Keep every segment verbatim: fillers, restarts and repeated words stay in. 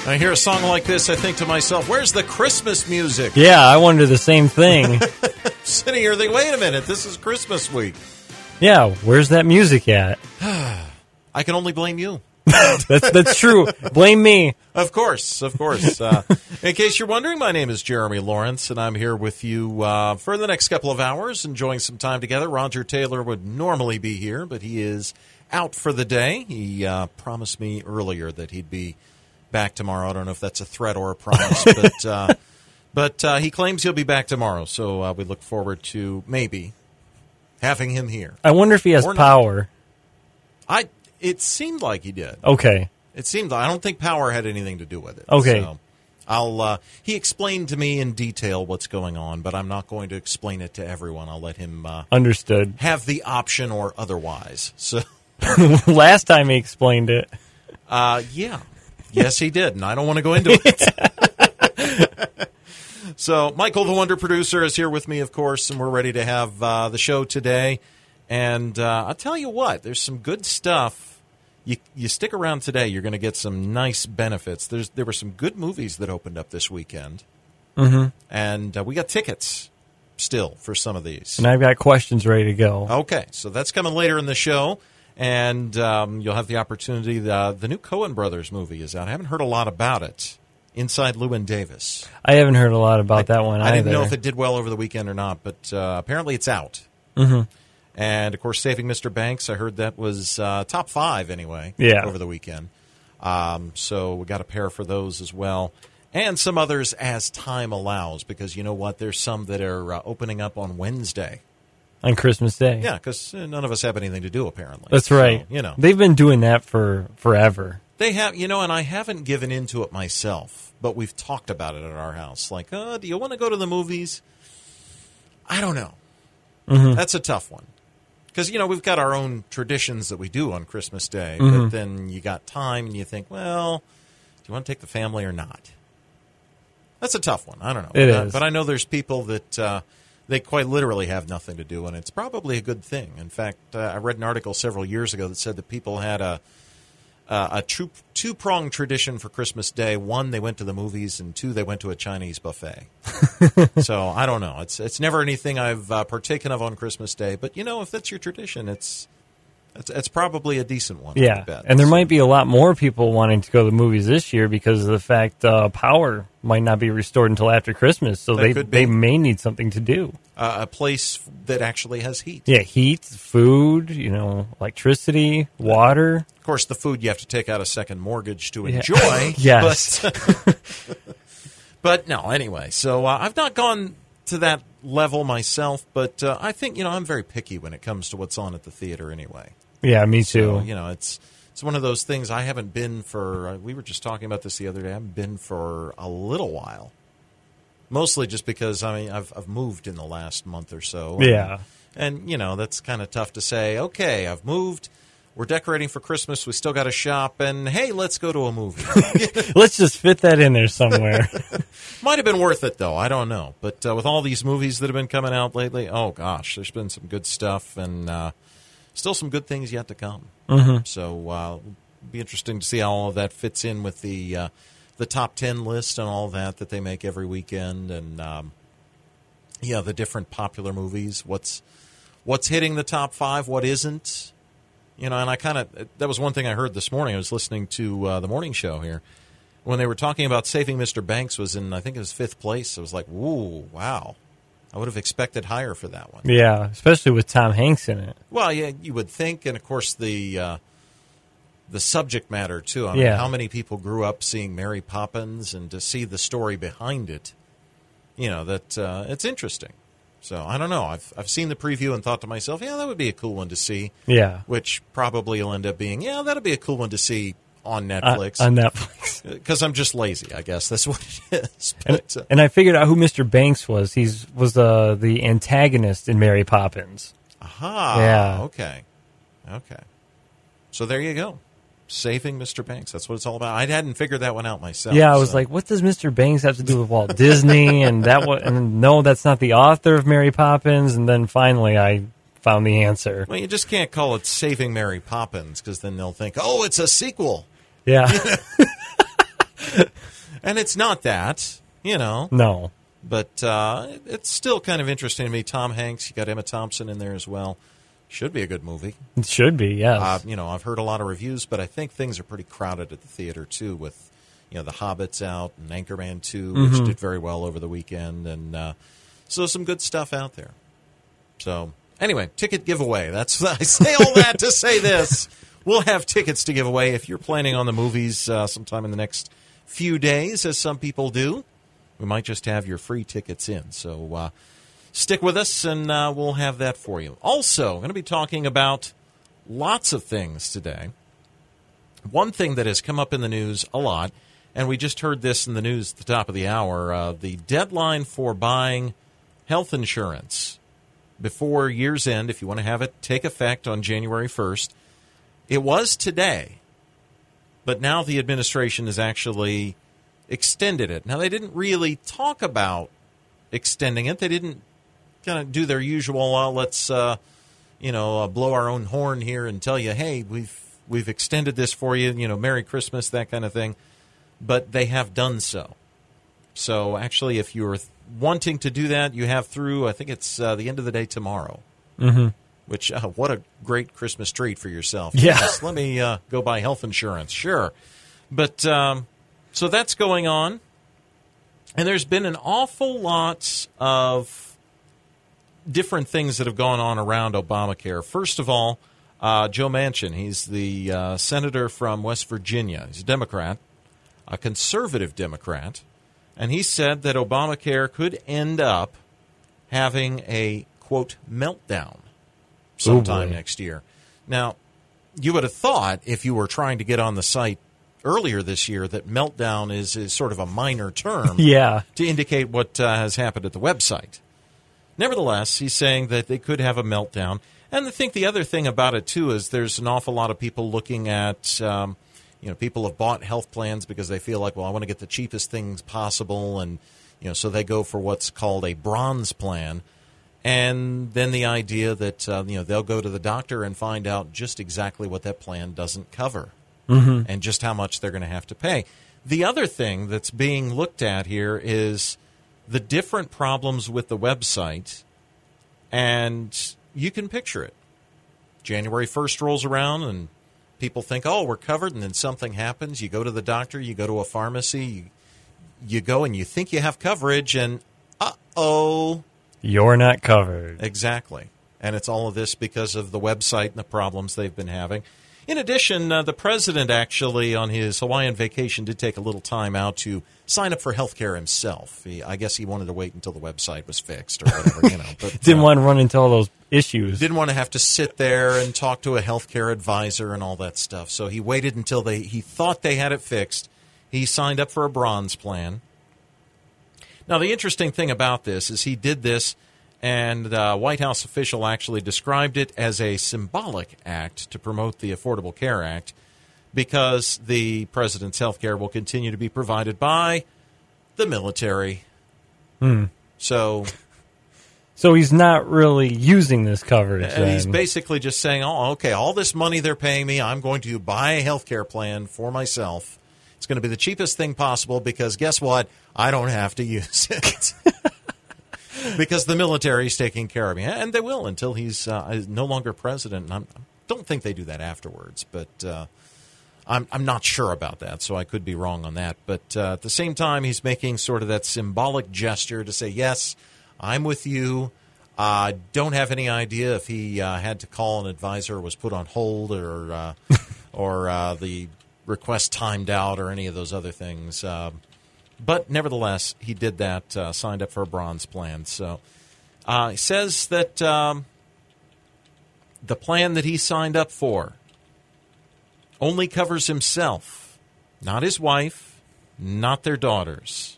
I hear a song like this, I think to myself, where's the Christmas music? Yeah, I wonder the same thing. Sitting here thinking, wait a minute, this is Christmas week. Yeah, where's that music at? I can only blame you. that's that's true. Blame me. Of course, of course. Uh, in case you're wondering, my name is Jeremy Lawrence, and I'm here with you uh, for the next couple of hours, enjoying some time together. Roger Taylor would normally be here, but he is out for the day. He uh, promised me earlier that he'd be back tomorrow. I don't know if that's a threat or a promise, but uh, but uh, he claims he'll be back tomorrow, so uh, we look forward to maybe having him here. I wonder if he has power. I. It seemed like he did. Okay. It seemed. I don't think power had anything to do with it. Okay. So I'll. Uh, he explained to me in detail what's going on, but I'm not going to explain it to everyone. I'll let him. Uh, Understood. Have the option or otherwise. So last time he explained it. Uh, yeah. Yes, he did, and I don't want to go into it. So Michael, the Wonder Producer, is here with me, of course, and we're ready to have uh, the show today. And uh, I'll tell you what, there's some good stuff. You you stick around today, you're going to get some nice benefits. There's There were some good movies that opened up this weekend. Mm-hmm. And uh, we got tickets still for some of these. And I've got questions ready to go. Okay, so that's coming later in the show. And um, you'll have the opportunity. The, the new Coen Brothers movie is out. I haven't heard a lot about it. Inside Llewyn Davis. I haven't heard a lot about I, that one I either. didn't know if it did well over the weekend or not, but uh, apparently it's out. Mm-hmm. And, of course, Saving Mister Banks, I heard that was uh, top five anyway yeah. over the weekend. Um, so we got a pair for those as well. And some others as time allows, because you know what? There's some that are uh, opening up on Wednesday. On Christmas Day. Yeah, because none of us have anything to do, apparently. That's so, right. You know, they've been doing that for forever. They have, you know, and I haven't given into it myself, but we've talked about it at our house. Like, uh, do you want to go to the movies? I don't know. Mm-hmm. That's a tough one. Because, you know, we've got our own traditions that we do on Christmas Day, mm-hmm. but then you got time and you think, well, do you want to take the family or not? That's a tough one. I don't know. It but, is. But I know there's people that uh, they quite literally have nothing to do, and it's probably a good thing. In fact, uh, I read an article several years ago that said that people had a uh, a two, two-pronged tradition for Christmas Day. One, they went to the movies, and two, they went to a Chinese buffet. So I don't know. It's it's never anything I've uh, partaken of on Christmas Day, but, you know, if that's your tradition, it's it's, it's probably a decent one. Yeah, I bet. and there so. might be a lot more people wanting to go to the movies this year because of the fact uh, power might not be restored until after Christmas, so That they could be. they may need something to do. Uh, a place that actually has heat. Yeah, heat, food, you know, electricity, water. Of course, the food you have to take out a second mortgage to Yeah. enjoy. Yes. But, but no, anyway. So uh, I've not gone to that level myself, but uh, I think, you know, I'm very picky when it comes to what's on at the theater anyway. Yeah, me too. So, you know, it's it's one of those things I haven't been for, uh, we were just talking about this the other day, I haven't been for a little while. Mostly just because, I mean, I've, I've moved in the last month or so. And, Yeah. And, you know, that's kind of tough to say, okay, I've moved, we're decorating for Christmas, we still got to shop, and hey, let's go to a movie. Let's just fit that in there somewhere. Might have been worth it, though. I don't know. But uh, with all these movies that have been coming out lately, oh, gosh, there's been some good stuff, and uh, still some good things yet to come. Mm-hmm. So uh, it'll be interesting to see how all of that fits in with the uh, the top ten list and all that that they make every weekend, and um, yeah, the different popular movies. What's what's hitting the top five? What isn't? You know, and I kind of that was one thing I heard this morning. I was listening to uh, the morning show here when they were talking about Saving Mister Banks was in, I think it was fifth place. I was like, ooh, wow. I would have expected higher for that one. Yeah, especially with Tom Hanks in it. Well, yeah, you would think, and of course the uh, the subject matter too. I mean, Yeah. how many people grew up seeing Mary Poppins, and to see the story behind it, you know, that uh, it's interesting. So I don't know. I've I've seen the preview and thought to myself, yeah, that would be a cool one to see. Yeah, Which probably will end up being, yeah, that'd be a cool one to see on uh, Netflix. on Netflix. Because I'm just lazy, I guess. That's what it is. And, But, uh, and I figured out who Mister Banks was. He's was uh, the antagonist in Mary Poppins. aha. Yeah. Okay. Okay. So there you go. Saving Mister Banks. That's what it's all about. I hadn't figured that one out myself. Yeah, I was so. like, what does Mister Banks have to do with Walt Disney? And that was, and no, that's not the author of Mary Poppins. And then finally, I found the answer. Well, you just can't call it Saving Mary Poppins, because then they'll think, oh, it's a sequel. Yeah. And it's not that, you know. No. But uh, it's still kind of interesting to me. Tom Hanks, you got Emma Thompson in there as well. Should be a good movie. It should be, yes. Uh, you know, I've heard a lot of reviews, but I think things are pretty crowded at the theater, too, with, you know, The Hobbit's out and Anchorman two, which Mm-hmm. did very well over the weekend. And uh, so some good stuff out there. So, anyway, ticket giveaway. That's I say all that to say this. We'll have tickets to give away if you're planning on the movies uh, sometime in the next few days, as some people do. We might just have your free tickets in. So uh, stick with us, and uh, we'll have that for you. Also, I'm going to be talking about lots of things today. One thing that has come up in the news a lot, and we just heard this in the news at the top of the hour, uh, the deadline for buying health insurance before year's end, if you want to have it take effect on January first. It was today, but now the administration has actually extended it. Now, they didn't really talk about extending it. They didn't kind of do their usual, uh, let's, uh, you know, uh, blow our own horn here and tell you, hey, we've we've extended this for you, you know, Merry Christmas, that kind of thing. But they have done so. So, actually, if you're wanting to do that, you have through, I think it's uh, the end of the day tomorrow. Mm-hmm. Which, uh, what a great Christmas treat for yourself. Yeah. Yes, let me uh, go buy health insurance. Sure. But, um, so that's going on. And there's been an awful lot of different things that have gone on around Obamacare. First of all, uh, Joe Manchin, he's the uh, senator from West Virginia. He's a Democrat, a conservative Democrat. And he said that Obamacare could end up having a, quote, meltdown sometime boy. next year. Now, you would have thought if you were trying to get on the site earlier this year that meltdown is, is sort of a minor term Yeah. to indicate what uh, has happened at the website. Nevertheless, he's saying that they could have a meltdown. And I think the other thing about it, too, is there's an awful lot of people looking at, um, you know, people have bought health plans because they feel like, well, I want to get the cheapest things possible. And, you know, so they go for what's called a bronze plan. And then the idea that, uh, you know, they'll go to the doctor and find out just exactly what that plan doesn't cover. Mm-hmm. And just how much they're going to have to pay. The other thing that's being looked at here is the different problems with the website, and you can picture it. January first rolls around, and people think, oh, we're covered, and then something happens. You go to the doctor, you go to a pharmacy, you, you go and you think you have coverage, and uh-oh. You're not covered. Exactly. And it's all of this because of the website and the problems they've been having. In addition, uh, the president actually, on his Hawaiian vacation, did take a little time out to sign up for health care himself. He, I guess he wanted to wait until the website was fixed or whatever, you know. But, Didn't uh, want to run into all those issues. Didn't want to have to sit there and talk to a health care advisor and all that stuff. So he waited until they he thought they had it fixed. He signed up for a bronze plan. Now, the interesting thing about this is he did this, and the White House official actually described it as a symbolic act to promote the Affordable Care Act, because the president's health care will continue to be provided by the military. Hmm. So, So he's not really using this coverage. and he's then. basically just saying, oh, okay, all this money they're paying me, I'm going to buy a health care plan for myself. It's going to be the cheapest thing possible because guess what? I don't have to use it. Because the military is taking care of me. And they will until he's uh, no longer president. And I'm, I don't think they do that afterwards. But uh, I'm, I'm not sure about that, so I could be wrong on that. But uh, at the same time, he's making sort of that symbolic gesture to say, yes, I'm with you. I uh, don't have any idea if he uh, had to call an advisor or was put on hold or, uh, or uh, the request timed out or any of those other things. Um, But nevertheless, he did that, uh, signed up for a bronze plan. So uh, he says that um, the plan that he signed up for only covers himself, not his wife, not their daughters.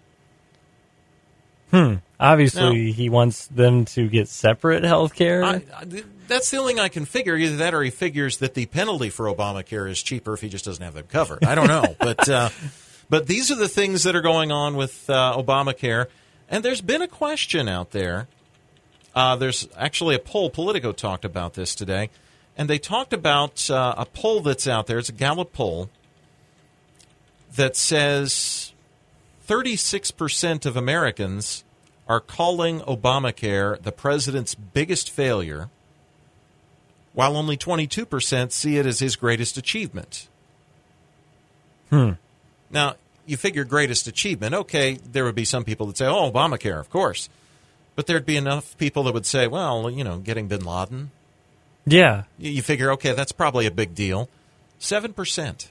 Hmm. Obviously, Now, he wants them to get separate health care. I, I, that's the only thing I can figure. Either that or he figures that the penalty for Obamacare is cheaper if he just doesn't have them covered. I don't know. but... Uh, But these are the things that are going on with uh, Obamacare. And there's been a question out there. Uh, there's actually a poll. Politico talked about this today. And they talked about uh, a poll that's out there. It's a Gallup poll that says thirty-six percent of Americans are calling Obamacare the president's biggest failure, while only twenty-two percent see it as his greatest achievement. Hmm. Now, you figure greatest achievement, okay, there would be some people that say, oh, Obamacare, of course. But there'd be enough people that would say, well, you know, getting bin Laden. Yeah. You figure, okay, that's probably a big deal. seven percent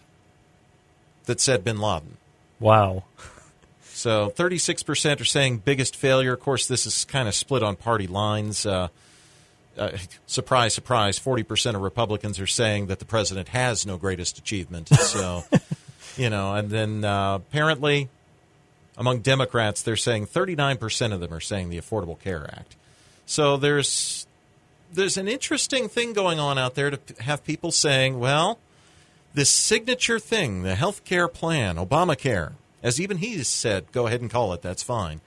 that said bin Laden. Wow. So thirty-six percent are saying biggest failure. Of course, this is kind of split on party lines. Uh, uh, surprise, surprise, forty percent of Republicans are saying that the president has no greatest achievement. So, you know, and then uh, apparently among Democrats, they're saying thirty-nine percent of them are saying the Affordable Care Act. So there's there's an interesting thing going on out there to have people saying, well, this signature thing, the health care plan, Obamacare, as even he's said, go ahead and call it, that's fine.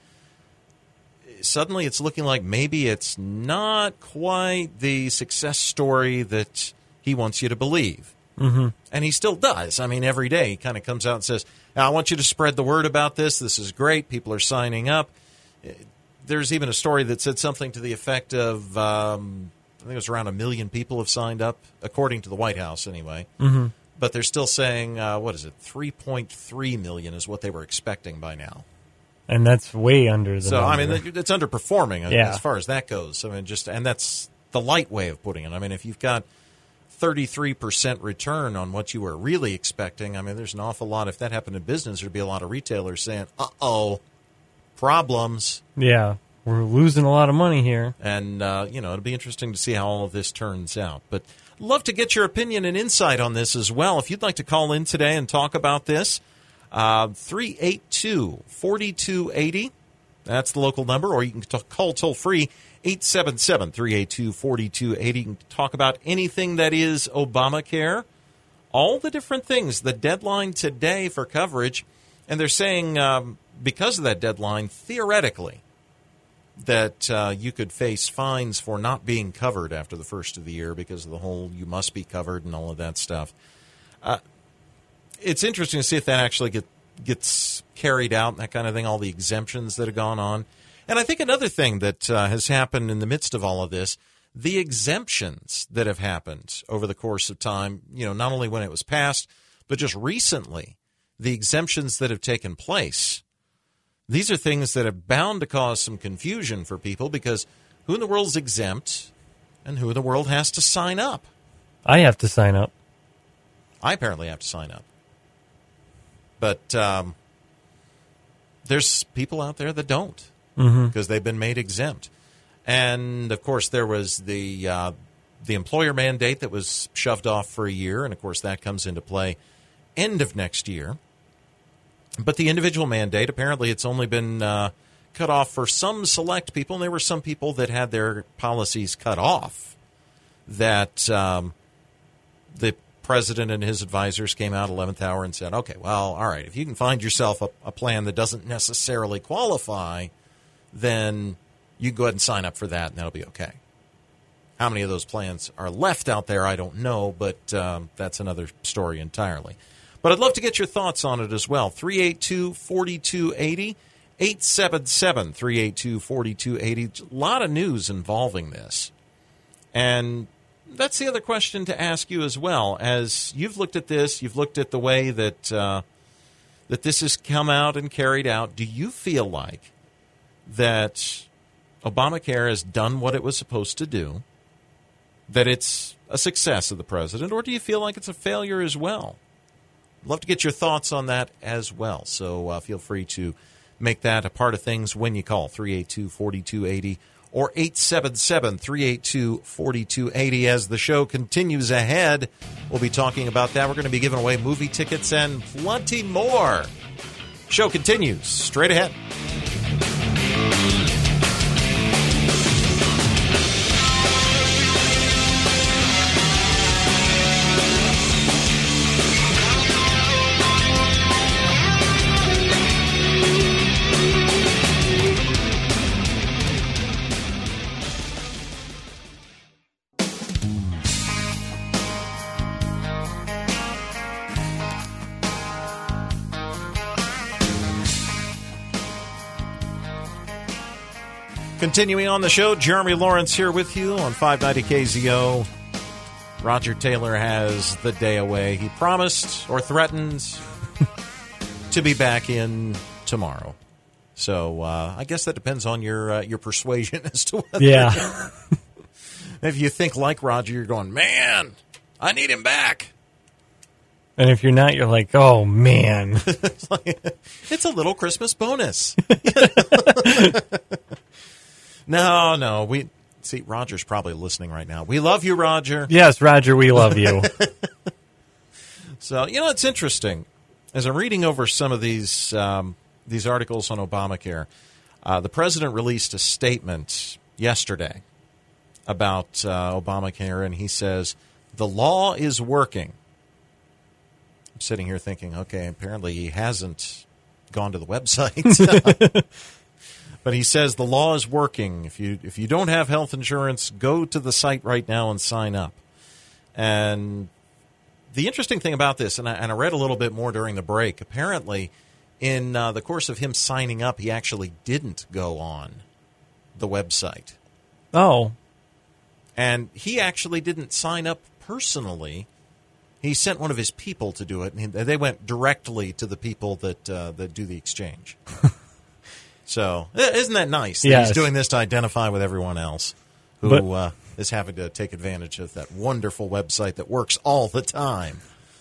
Suddenly it's looking like maybe it's not quite the success story that he wants you to believe. Mm-hmm. And he still does. I mean, every day he kind of comes out and says, I want you to spread the word about this. This is great. People are signing up. There's even a story that said something to the effect of, um, I think it was around a million people have signed up, according to the White House anyway. Mm-hmm. But they're still saying, uh, what is it, three point three million is what they were expecting by now. And that's way under the So, number. I mean, it's underperforming Yeah. as far as that goes. I mean, just and that's the light way of putting it. I mean, if you've got thirty-three percent return on what you were really expecting, I mean, there's an awful lot. If that happened in business, there'd be a lot of retailers saying, uh-oh, problems. Yeah, we're losing a lot of money here. And, uh, you know, it'll be interesting to see how all of this turns out. But love to get your opinion and insight on this as well. If you'd like to call in today and talk about this, uh, three eight two, four two eight zero. That's the local number, or you can t- call toll-free, eight seven seven, three eight two, four two eight zero. You can talk about anything that is Obamacare, all the different things, the deadline today for coverage. And they're saying um, because of that deadline, theoretically, that uh, you could face fines for not being covered after the first of the year because of the whole you must be covered and all of that stuff. Uh, it's interesting to see if that actually get, gets carried out and that kind of thing, all the exemptions that have gone on. And I think another thing that uh, has happened in the midst of all of this, the exemptions that have happened over the course of time, you know, not only when it was passed, but just recently, the exemptions that have taken place. These are things that are bound to cause some confusion for people because who in the world is exempt and who in the world has to sign up? I have to sign up. I apparently have to sign up. But um, there's people out there that don't because Mm-hmm. they've been made exempt. And, of course, there was the uh, the employer mandate that was shoved off for a year, and, of course, that comes into play end of next year. But the individual mandate, apparently it's only been uh, cut off for some select people, and there were some people that had their policies cut off that um, the president and his advisors came out eleventh hour and said, okay, well, all right, if you can find yourself a, a plan that doesn't necessarily qualify, then you can go ahead and sign up for that, and that'll be okay. How many of those plans are left out there, I don't know, but um, that's another story entirely. But I'd love to get your thoughts on it as well. three eight two, four two eight zero, eight seven seven, three eight two, four two eight zero. A lot of news involving this. And that's the other question to ask you as well. As you've looked at this, you've looked at the way that uh, that this has come out and carried out. Do you feel like that Obamacare has done what it was supposed to do, that it's a success of the president, or do you feel like it's a failure as well? I'd love to get your thoughts on that as well. So uh, feel free to make that a part of things when you call three eight two, four two eight zero or eight seven seven, three eight two, four two eight zero. As the show continues ahead, we'll be talking about that. We're going to be giving away movie tickets and plenty more. Show continues straight ahead. Continuing on the show, Jeremy Lawrence here with you on five ninety K Z O. Roger Taylor has the day away. He promised or threatened to be back in tomorrow. So uh, I guess that depends on your uh, your persuasion as to whether... Yeah. If you think like Roger, you're going, man, I need him back. And if you're not, you're like, oh, man. It's, like, it's a little Christmas bonus. No, no. We see, Roger's probably listening right now. We love you, Roger. Yes, Roger, we love you. So, you know, it's interesting. As I'm reading over some of these um, these articles on Obamacare, uh, the president released a statement yesterday about uh, Obamacare, and he says, the law is working. I'm sitting here thinking, okay, apparently he hasn't gone to the website. But he says the law is working. If you if you don't have health insurance, go to the site right now and sign up. And the interesting thing about this, and I, and I read a little bit more during the break, apparently in uh, the course of him signing up, he actually didn't go on the website. Oh. And he actually didn't sign up personally. He sent one of his people to do it, and they went directly to the people that uh, that do the exchange. So, isn't that nice that yes. he's doing this to identify with everyone else who but, uh, is having to take advantage of that wonderful website that works all the time?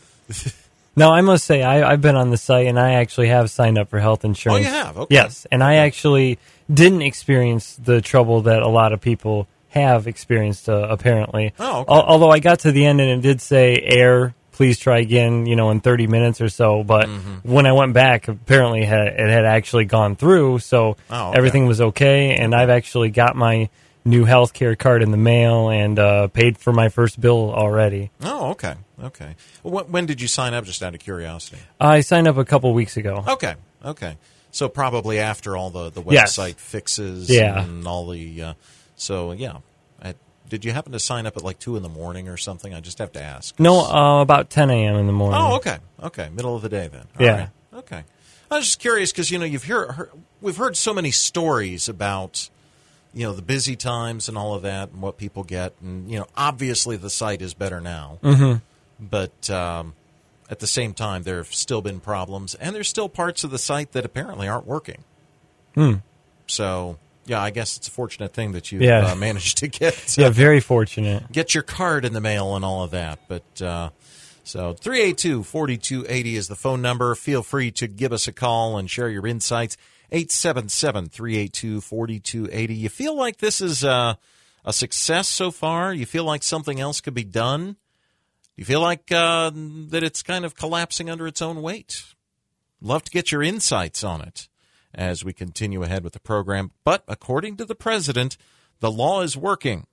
No, I must say, I, I've been on the site, and I actually have signed up for health insurance. Oh, you have? Okay. Yes, and I actually didn't experience the trouble that a lot of people have experienced, uh, apparently. Oh, okay. Al- although I got to the end, and it did say, error, please try again, you know, in thirty minutes or so. But mm-hmm. when I went back, apparently it had, it had actually gone through, so oh, okay. everything was okay, and I've actually got my new health care card in the mail and uh, paid for my first bill already. Oh, okay. Okay. When, when did you sign up, just out of curiosity? I signed up a couple weeks ago. Okay. Okay. So probably after all the, the website yes. fixes yeah. and all the... Uh, so, yeah. I, did you happen to sign up at like two in the morning or something? I just have to ask. No, uh, about ten a.m. in the morning. Oh, okay. Okay. Middle of the day then. All yeah. right. Okay. I was just curious because, you know, you've heard, heard, we've heard so many stories about... you know, the busy times and all of that and what people get. And, you know, obviously the site is better now. Mm-hmm. But um, at the same time, there have still been problems. And there's still parts of the site that apparently aren't working. Hmm. So, yeah, I guess it's a fortunate thing that you've yeah. uh, managed to get. Uh, yeah, very fortunate. Get your card in the mail and all of that. But uh, so three eight two, four two eight zero is the phone number. Feel free to give us a call and share your insights. eight seven seven, three eight two, four two eight zero. You feel like this is a, a success so far? You feel like something else could be done? You feel like uh, that it's kind of collapsing under its own weight? Love to get your insights on it as we continue ahead with the program. But according to the president, the law is working.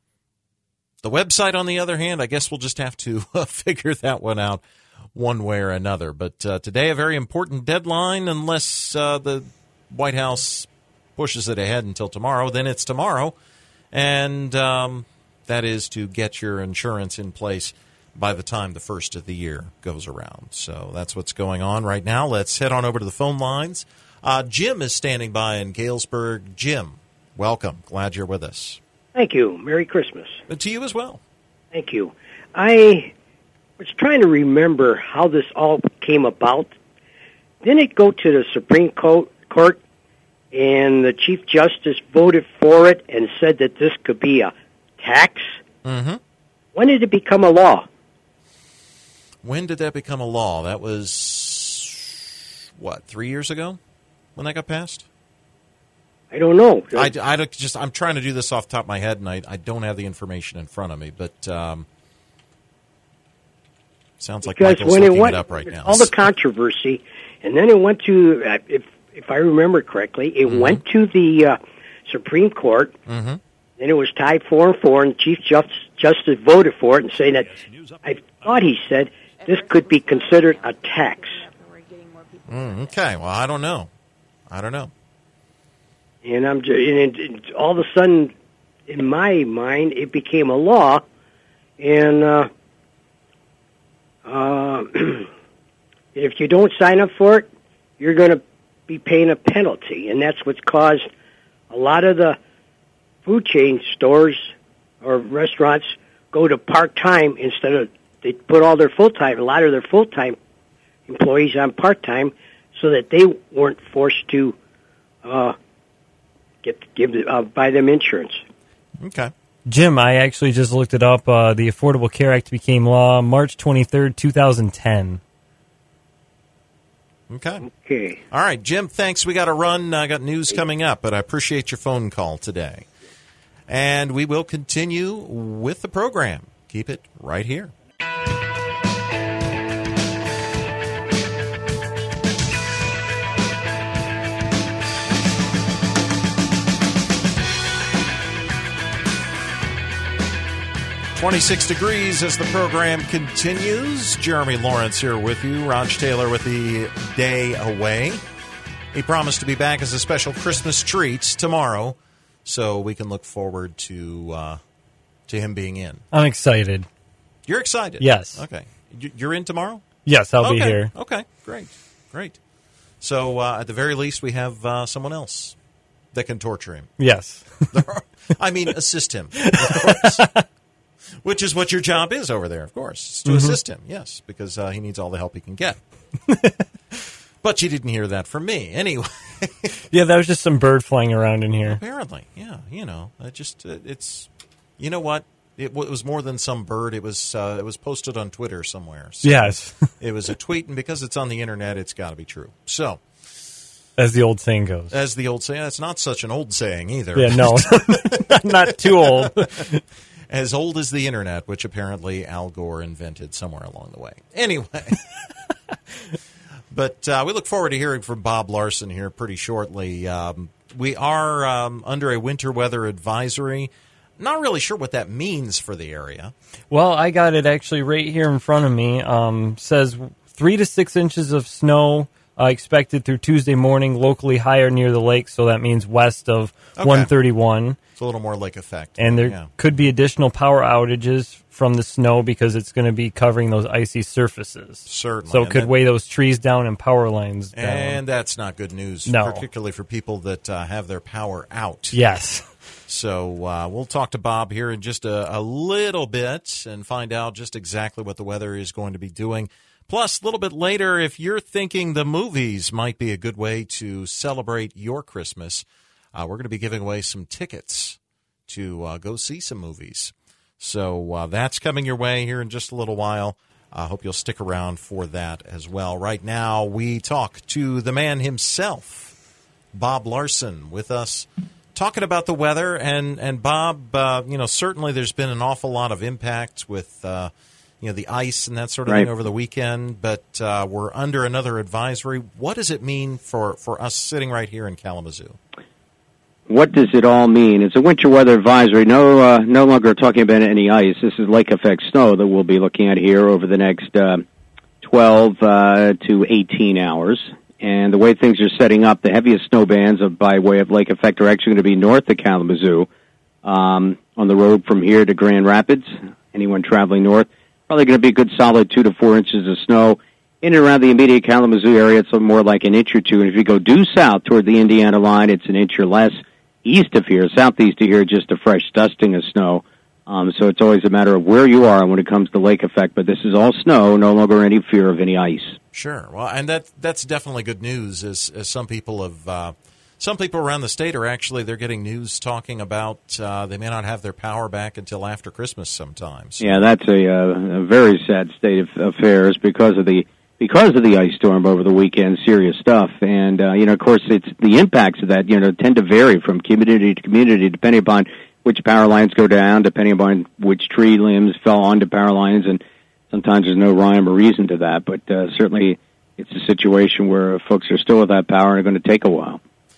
The website, on the other hand, I guess we'll just have to uh, figure that one out one way or another. But uh, today, a very important deadline, unless uh, the White House pushes it ahead until tomorrow, then it's tomorrow. And um, that is to get your insurance in place by the time the first of the year goes around. So that's what's going on right now. Let's head on over to the phone lines. Uh, Jim is standing by in Galesburg. Jim, welcome. Glad you're with us. Thank you. Merry Christmas. And to you as well. Thank you. I was trying to remember how this all came about. Didn't it go to the Supreme Court? Court, and the Chief Justice voted for it and said that this could be a tax. Mm-hmm. When did it become a law? When did that become a law? That was, what, three years ago when that got passed? I don't know. I, I don't, just, I'm trying to do this off the top of my head, and I, I don't have the information in front of me, but um, sounds like because Michael's when looking it went, it up right now. All the controversy, and then it went to, uh, if if I remember correctly, it mm-hmm. went to the uh, Supreme Court, mm-hmm. and it was tied four and four, and the Chief Justice, Justice voted for it and saying that, I thought he said, this could be considered a tax. Mm, okay, well, I don't know. I don't know. And I'm just, and it, it, all of a sudden, in my mind, it became a law, and uh, uh, if you don't sign up for it, you're going to be paying a penalty, and that's what's caused a lot of the food chain stores or restaurants go to part-time instead of, they put all their full-time, a lot of their full-time employees on part-time so that they weren't forced to uh, get give uh, buy them insurance. Okay. Jim, I actually just looked it up. Uh, the Affordable Care Act became law March twenty-third, twenty ten. Okay. Okay. All right, Jim, thanks. We got to run. I got news coming up, but I appreciate your phone call today. And we will continue with the program. Keep it right here. twenty-six degrees as the program continues. Jeremy Lawrence here with you. Raj Taylor with the day away. He promised to be back as a special Christmas treat tomorrow, so we can look forward to uh, to him being in. I'm excited. You're excited? Yes. Okay. You're in tomorrow? Yes, I'll okay. be here. Okay, great, great. So uh, at the very least, we have uh, someone else that can torture him. Yes. I mean, assist him, of course. Which is what your job is over there, of course, is to mm-hmm. assist him, yes, because uh, he needs all the help he can get. But you didn't hear that from me. Anyway. Yeah, that was just some bird flying around in here. Apparently, yeah, you know, it just, uh, it's, you know what? It, w- it was more than some bird. It was uh, it was posted on Twitter somewhere. So yes. It was a tweet, and because it's on the Internet, it's got to be true. So. As the old saying goes. As the old saying. It's not such an old saying either. Yeah, no. Not too old. As old as the Internet, which apparently Al Gore invented somewhere along the way. Anyway. But uh, we look forward to hearing from Bob Larson here pretty shortly. Um, we are um, under a winter weather advisory. Not really sure what that means for the area. Well, I got it actually right here in front of me. Um, says three to six inches of snow uh, expected through Tuesday morning, locally higher near the lake, so that means west of okay. one thirty-one. It's a little more lake effect. And there yeah. could be additional power outages from the snow because it's going to be covering those icy surfaces. Certainly. So it and could that, weigh those trees down and power lines down. And that's not good news, no. particularly for people that uh, have their power out. Yes. So uh, we'll talk to Bob here in just a, a little bit and find out just exactly what the weather is going to be doing. Plus, a little bit later, if you're thinking the movies might be a good way to celebrate your Christmas, uh, we're going to be giving away some tickets to uh, go see some movies. So uh, that's coming your way here in just a little while. I hope you'll stick around for that as well. Right now, we talk to the man himself, Bob Larson, with us, talking about the weather. And, and Bob, uh, you know, certainly there's been an awful lot of impact with, uh, you know, the ice and that sort of right. thing over the weekend. But uh, we're under another advisory. What does it mean for, for us sitting right here in Kalamazoo? What does it all mean? It's a winter weather advisory. No, uh, no longer talking about any ice. This is lake effect snow that we'll be looking at here over the next uh, twelve uh, to eighteen hours. And the way things are setting up, the heaviest snow bands of, by way of lake effect are actually going to be north of Kalamazoo, um, on the road from here to Grand Rapids. Anyone traveling north, probably going to be a good solid two to four inches of snow. In and around the immediate Kalamazoo area, it's more like an inch or two. And if you go due south toward the Indiana line, it's an inch or less. East of here, southeast of here, just a fresh dusting of snow. Um, so it's always a matter of where you are when it comes to lake effect. But this is all snow, no longer any fear of any ice. Sure. Well, and that that's definitely good news. As, as some people have, uh, some people around the state are actually they're getting news talking about uh, they may not have their power back until after Christmas sometimes. Yeah, that's a, uh, a very sad state of affairs because of the because of the ice storm over the weekend. Serious stuff, and uh, you know, of course, it's the impacts of that. You know, tend to vary from community to community depending upon which power lines go down, depending upon which tree limbs fell onto power lines, and sometimes there's no rhyme or reason to that. But uh, certainly, it's a situation where folks are still without power and are going to take a while.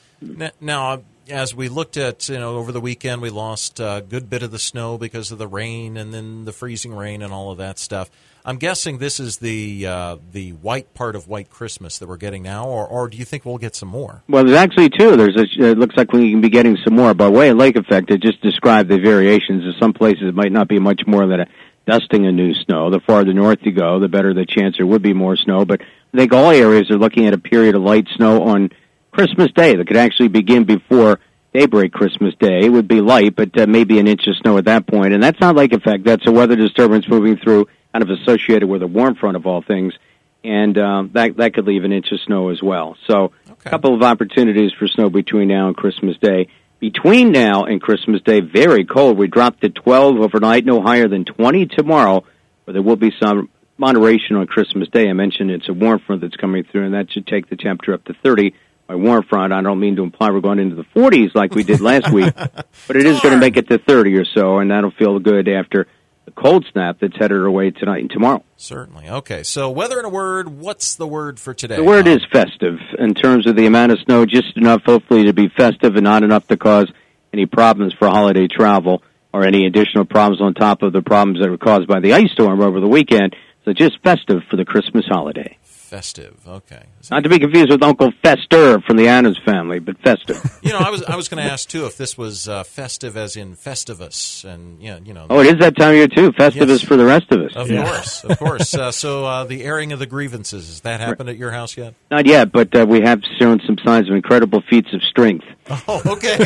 Now, as we looked at, you know, over the weekend, we lost a good bit of the snow because of the rain and then the freezing rain and all of that stuff. I'm guessing this is the uh, the white part of White Christmas that we're getting now, or, or do you think we'll get some more? Well, there's actually two. There's a, it looks like we can be getting some more. By way of lake effect, it just described the variations. In some places, it might not be much more than a dusting of new snow. The farther north you go, the better the chance there would be more snow. But I think all areas are looking at a period of light snow on Christmas Day that could actually begin before daybreak Christmas Day. It would be light, but uh, maybe an inch of snow at that point. And that's not lake effect. That's a weather disturbance moving through, kind of associated with a warm front of all things. And um, that that could leave an inch of snow as well. So okay. a couple of opportunities for snow between now and Christmas Day. Between now and Christmas Day, very cold. We dropped to twelve overnight, no higher than twenty tomorrow, but there will be some moderation on Christmas Day. I mentioned it's a warm front that's coming through, and that should take the temperature up to thirty. By warm front, I don't mean to imply we're going into the forties like we did last week, but it is going to make it to thirty or so, and that'll feel good after the cold snap that's headed our way tonight and tomorrow. Certainly. Okay, so weather in a word, what's the word for today? The word um, is festive in terms of the amount of snow, just enough hopefully to be festive and not enough to cause any problems for holiday travel or any additional problems on top of the problems that were caused by the ice storm over the weekend. So just festive for the Christmas holiday. Festive, okay. Not to be confused with Uncle Fester from the Adams family, but festive. You know, I was I was going to ask, too, if this was uh, festive as in Festivus. And, yeah, you know. Oh, it is that time of year, too. Festivus yes. for the rest of us. Of yeah. course, of course. Uh, so uh, the airing of the grievances, has that happened at your house yet? Not yet, but uh, we have shown some signs of incredible feats of strength. Oh, okay.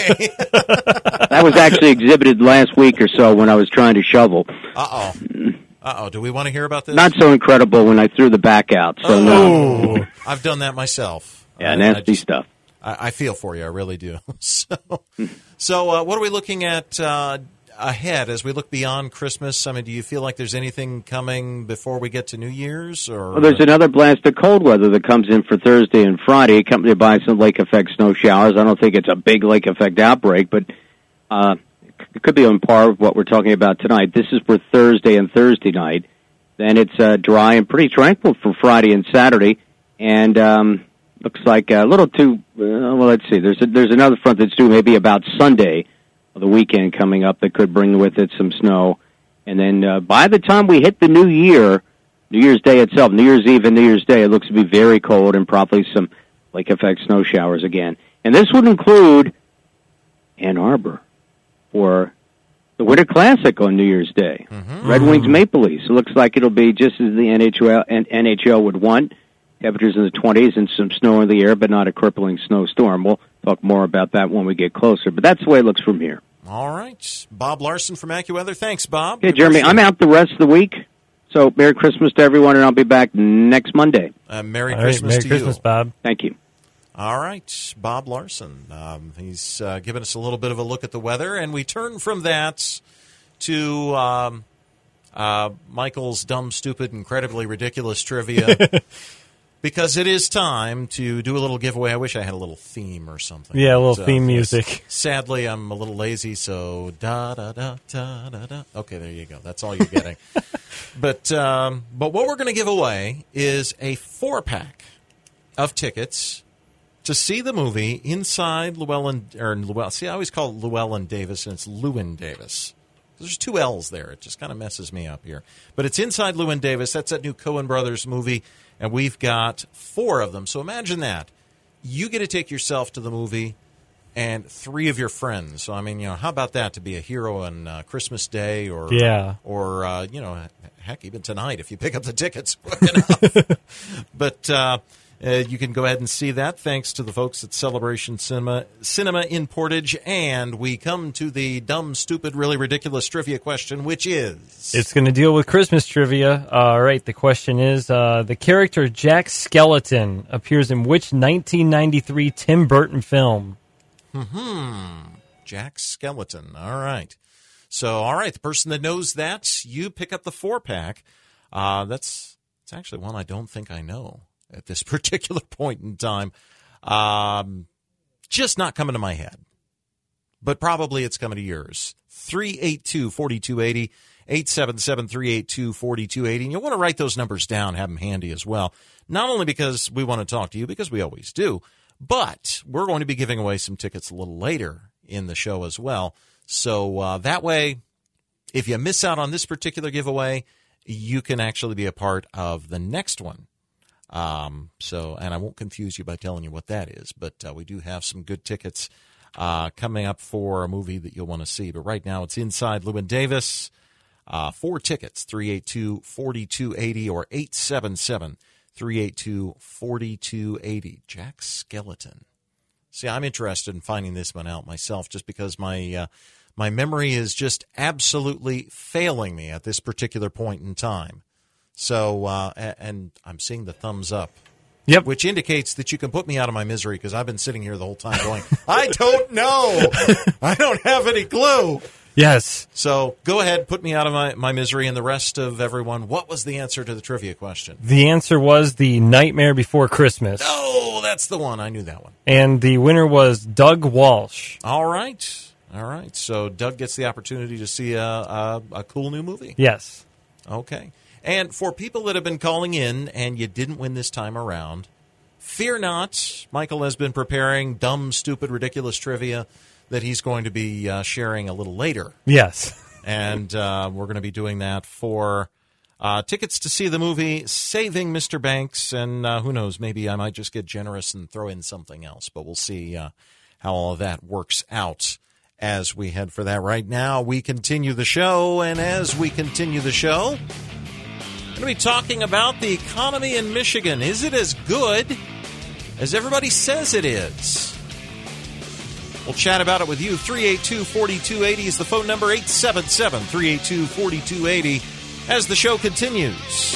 That was actually exhibited last week or so when I was trying to shovel. Uh-oh. Uh-oh, do we want to hear about this? Not so incredible when I threw the back out, so oh, no. I've done that myself. Yeah, I, nasty I just, stuff. I, I feel for you, I really do. So, so uh, what are we looking at uh, ahead as we look beyond Christmas? I mean, do you feel like there's anything coming before we get to New Year's? Or Well, there's another blast of cold weather that comes in for Thursday and Friday, accompanied by some lake effect snow showers. I don't think it's a big lake effect outbreak, but uh, it could be on par with what we're talking about tonight. This is for Thursday and Thursday night. Then it's uh, dry and pretty tranquil for Friday and Saturday, and um, looks like a little too. Uh, well, let's see. There's a, there's another front that's due maybe about Sunday of the weekend coming up that could bring with it some snow, and then uh, by the time we hit the New Year, New Year's Day itself, New Year's Eve and New Year's Day, it looks to be very cold and probably some lake effect snow showers again. And this would include Ann Arbor for the Winter Classic on New Year's Day. Mm-hmm. Red Wings Maple Leafs. It looks like it'll be just as the N H L, N H L would want. Temperatures in the twenties and some snow in the air, but not a crippling snowstorm. We'll talk more about that when we get closer, but that's the way it looks from here. All right. Bob Larson from AccuWeather. Thanks, Bob. Okay, Jeremy, I'm out the rest of the week, so Merry Christmas to everyone, and I'll be back next Monday. Uh, Merry All Christmas right, Merry to Christmas, you. Bob. Thank you. All right, Bob Larson. Um, he's uh, given us a little bit of a look at the weather, and we turn from that to um, uh, Michael's dumb, stupid, incredibly ridiculous trivia. Because it is time to do a little giveaway. I wish I had a little theme or something. Yeah, a little but, uh, theme music. Sadly, I'm a little lazy, so da da da da da da. Okay, there you go. That's all you're getting. but um, but what we're going to give away is a four pack of tickets to see the movie Inside Llewellyn or Llewellyn. See, I always call it Llewellyn Davis, and it's Llewyn Davis. There's two L's there. It just kind of messes me up here. But it's Inside Llewyn Davis. That's that new Coen Brothers movie, and we've got four of them. So imagine that. You get to take yourself to the movie and three of your friends. So, I mean, you know, how about that to be a hero on uh, Christmas Day or, yeah. or uh, you know, heck, even tonight if you pick up the tickets quick enough. But uh, uh, you can go ahead and see that thanks to the folks at Celebration Cinema, Cinema in Portage. And we come to the dumb, stupid, really ridiculous trivia question, which is... It's going to deal with Christmas trivia. All right, the question is, uh, the character Jack Skellington appears in which nineteen ninety-three Tim Burton film? Hmm. Jack Skellington. All right. So, all right, the person that knows that, you pick up the four-pack. Uh, that's, that's actually one I don't think I know at this particular point in time. Um, just not coming to my head. But probably it's coming to yours. three eight two, four two eight zero, eight seven seven, three eight two, four two eight zero. And you'll want to write those numbers down, have them handy as well. Not only because we want to talk to you, because we always do, but we're going to be giving away some tickets a little later in the show as well. So uh, that way, if you miss out on this particular giveaway, you can actually be a part of the next one. Um, so, and I won't confuse you by telling you what that is, but uh, we do have some good tickets uh, coming up for a movie that you'll want to see. But right now, it's Inside Llewyn Davis. Uh, four tickets, three eight two, four two eight zero or eight seven seven, three eight two, four two eight zero. Jack Skellington. See, I'm interested in finding this one out myself just because my uh, my memory is just absolutely failing me at this particular point in time. So, uh, and I'm seeing the thumbs up. Yep. Which indicates that you can put me out of my misery because I've been sitting here the whole time going, I don't know. I don't have any clue. Yes. So go ahead, put me out of my, my misery, and the rest of everyone, what was the answer to the trivia question? The answer was The Nightmare Before Christmas. Oh, that's the one. I knew that one. And the winner was Doug Walsh. All right. All right. So Doug gets the opportunity to see a, a, a cool new movie. Yes. Okay. And for people that have been calling in and you didn't win this time around, fear not. Michael has been preparing dumb, stupid, ridiculous trivia that he's going to be uh, sharing a little later. Yes. And uh, we're going to be doing that for uh, tickets to see the movie Saving Mister Banks. And uh, who knows, maybe I might just get generous and throw in something else. But we'll see uh, how all of that works out as we head for that. Right now, we continue the show. And as we continue the show, we're going to be talking about the economy in Michigan. Is it as good as everybody says it is? We'll chat about it with you. three eight two, four two eight zero is the phone number, eight seven seven, three eight two, four two eight zero, as the show continues.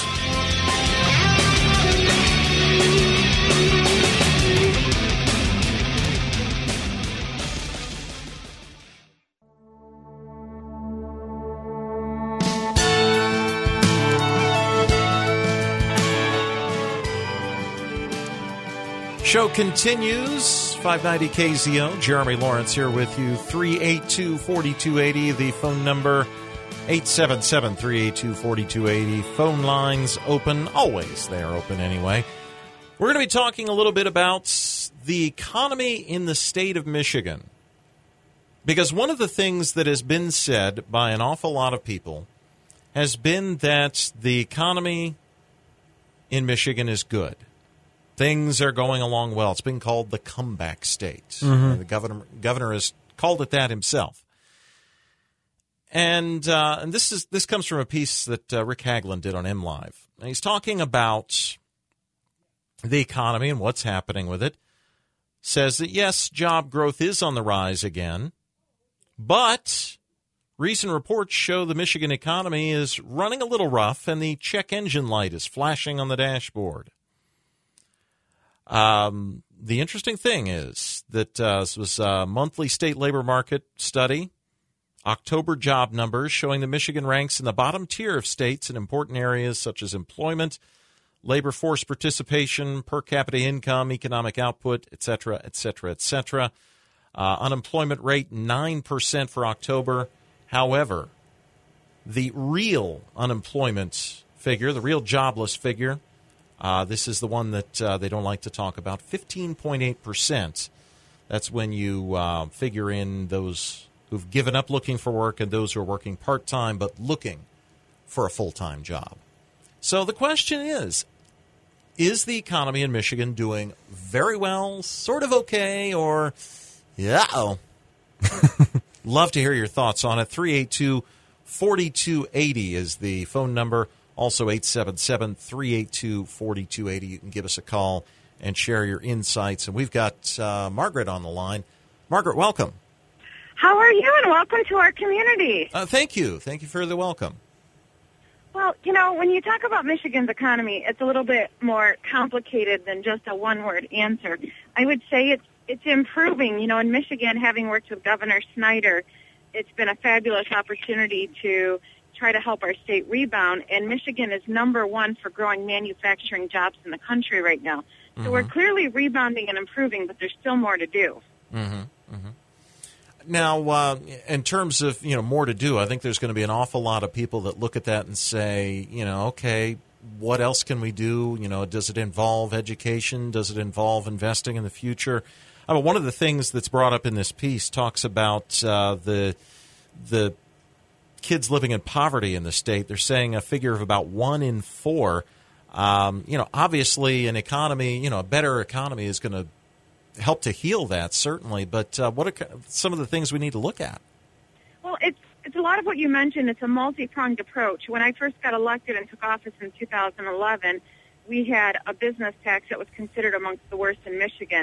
Show continues. five ninety K Z O. Jeremy Lawrence here with you. three eight two, four two eight zero. The phone number, eight seven seven, three eight two, four two eight zero. Phone lines open. Always they are open anyway. We're going to be talking a little bit about the economy in the state of Michigan. Because one of the things that has been said by an awful lot of people has been that the economy in Michigan is good. Things are going along well. It's been called the comeback state. Mm-hmm. Uh, the governor governor has called it that himself. And uh, and this is this comes from a piece that uh, Rick Haglund did on MLive. And he's talking about the economy and what's happening with it. Says that, yes, job growth is on the rise again, but recent reports show the Michigan economy is running a little rough and the check engine light is flashing on the dashboard. Um, the interesting thing is that uh, this was a monthly state labor market study, October job numbers showing that Michigan ranks in the bottom tier of states in important areas such as employment, labor force participation, per capita income, economic output, et cetera, et cetera, et cetera. Uh, unemployment rate, nine percent for October. However, the real unemployment figure, the real jobless figure, Uh, this is the one that uh, they don't like to talk about, fifteen point eight percent. That's when you uh, figure in those who've given up looking for work and those who are working part-time but looking for a full-time job. So the question is, is the economy in Michigan doing very well, sort of okay, or, yeah-oh? Love to hear your thoughts on it. three eight two, four two eight zero is the phone number. Also, eight seven seven, three eight two, four two eight zero. You can give us a call and share your insights. And we've got uh, Margaret on the line. Margaret, welcome. How are you, and welcome to our community. Uh, thank you. Thank you for the welcome. Well, you know, when you talk about Michigan's economy, it's a little bit more complicated than just a one-word answer. I would say it's it's improving. You know, in Michigan, having worked with Governor Snyder, it's been a fabulous opportunity to try to help our state rebound, and Michigan is number one for growing manufacturing jobs in the country right now. So mm-hmm. we're clearly rebounding and improving, but there's still more to do. Mm-hmm. Mm-hmm. Now, uh, in terms of, you know, more to do, I think there's going to be an awful lot of people that look at that and say, you know, okay, what else can we do? You know, does it involve education? Does it involve investing in the future? I mean, one of the things that's brought up in this piece talks about uh, the the kids living in poverty in the state. They're saying a figure of about one in four. Um, you know, obviously an economy, you know, a better economy is going to help to heal that, certainly. But uh, what are some of the things we need to look at? Well, it's it's a lot of what you mentioned. It's a multi-pronged approach. When I first got elected and took office in two thousand eleven, we had a business tax that was considered amongst the worst in Michigan.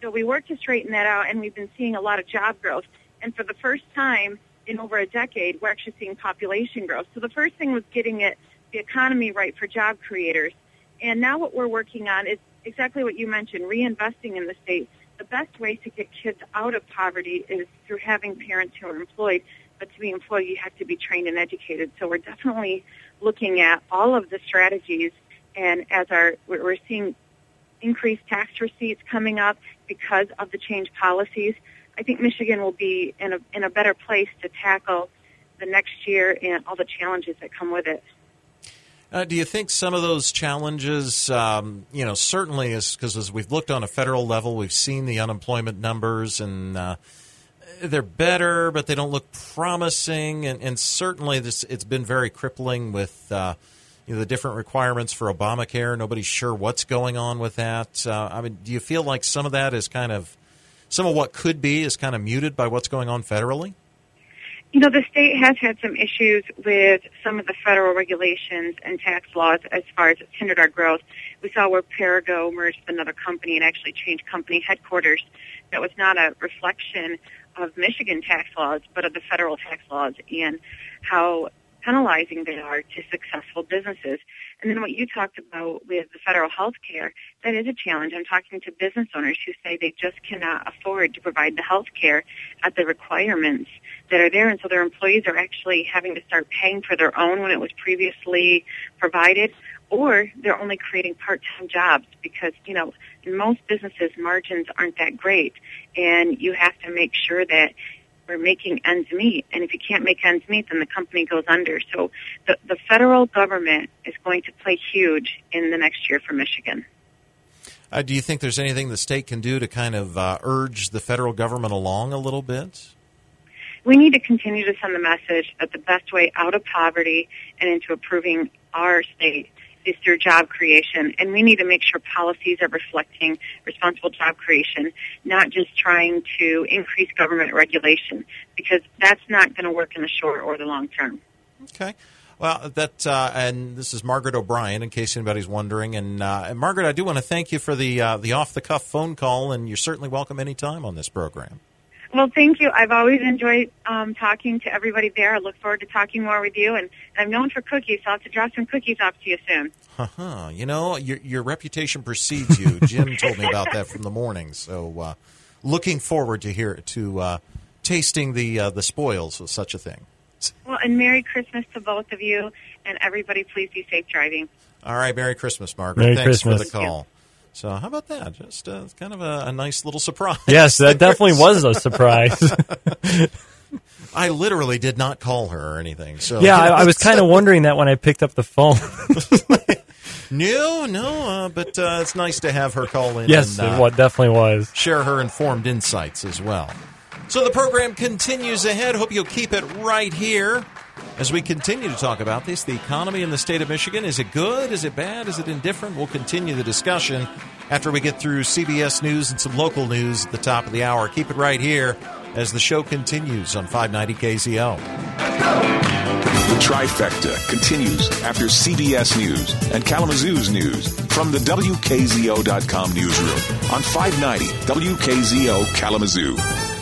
So we worked to straighten that out, and we've been seeing a lot of job growth. And for the first time in over a decade, we're actually seeing population growth. So the first thing was getting it, the economy right for job creators. And now what we're working on is exactly what you mentioned, reinvesting in the state. The best way to get kids out of poverty is through having parents who are employed. But to be employed, you have to be trained and educated. So we're definitely looking at all of the strategies. And as our, we're seeing increased tax receipts coming up because of the change policies. I think Michigan will be in a in a better place to tackle the next year and all the challenges that come with it. Uh, do you think some of those challenges, um, you know, certainly is because as we've looked on a federal level, we've seen the unemployment numbers and uh, they're better, but they don't look promising. And, and certainly this it's been very crippling with uh, you know, the different requirements for Obamacare. Nobody's sure what's going on with that. Uh, I mean, do you feel like some of that is kind of, some of what could be is kind of muted by what's going on federally? You know, the state has had some issues with some of the federal regulations and tax laws as far as it's hindered our growth. We saw where Perigo merged with another company and actually changed company headquarters. That was not a reflection of Michigan tax laws, but of the federal tax laws and how penalizing they are to successful businesses. And then what you talked about with the federal health care, that is a challenge. I'm talking to business owners who say they just cannot afford to provide the health care at the requirements that are there, and so their employees are actually having to start paying for their own when it was previously provided, or they're only creating part-time jobs because, you know, in most businesses, margins aren't that great, and you have to make sure that we're making ends meet. And if you can't make ends meet, then the company goes under. So the, the federal government is going to play huge in the next year for Michigan. Uh, do you think there's anything the state can do to kind of uh, urge the federal government along a little bit? We need to continue to send the message that the best way out of poverty and into improving our state is through job creation, and we need to make sure policies are reflecting responsible job creation, not just trying to increase government regulation, because that's not going to work in the short or the long term. Okay. Well, that uh, and this is Margaret O'Brien, in case anybody's wondering. And, uh, and Margaret, I do want to thank you for the uh, the off-the-cuff phone call, and you're certainly welcome anytime on this program. Well, thank you. I've always enjoyed um, talking to everybody there. I look forward to talking more with you. And I'm known for cookies, so I'll have to drop some cookies off to you soon. Uh-huh. You know, your your reputation precedes you. Jim told me about that from the morning. So uh, looking forward to hear to uh, tasting the uh, the spoils of such a thing. Well, and Merry Christmas to both of you. And everybody, please be safe driving. All right. Merry Christmas, Margaret. Merry Thanks Christmas. for the call. So how about that? Just uh, kind of a, a nice little surprise. Yes, that definitely was a surprise. I literally did not call her or anything. So yeah, I, I was kind of wondering that when I picked up the phone. no, no, uh, but uh, it's nice to have her call in. Yes, and, uh, it wa- definitely was. Share her informed insights as well. So the program continues ahead. Hope you'll keep it right here as we continue to talk about this. The economy in the state of Michigan. Is it good? Is it bad? Is it indifferent? We'll continue the discussion after we get through C B S News and some local news at the top of the hour. Keep it right here as the show continues on five ninety K Z O. The trifecta continues after C B S News and Kalamazoo's news from the W K Z O dot com newsroom on five ninety W K Z O Kalamazoo.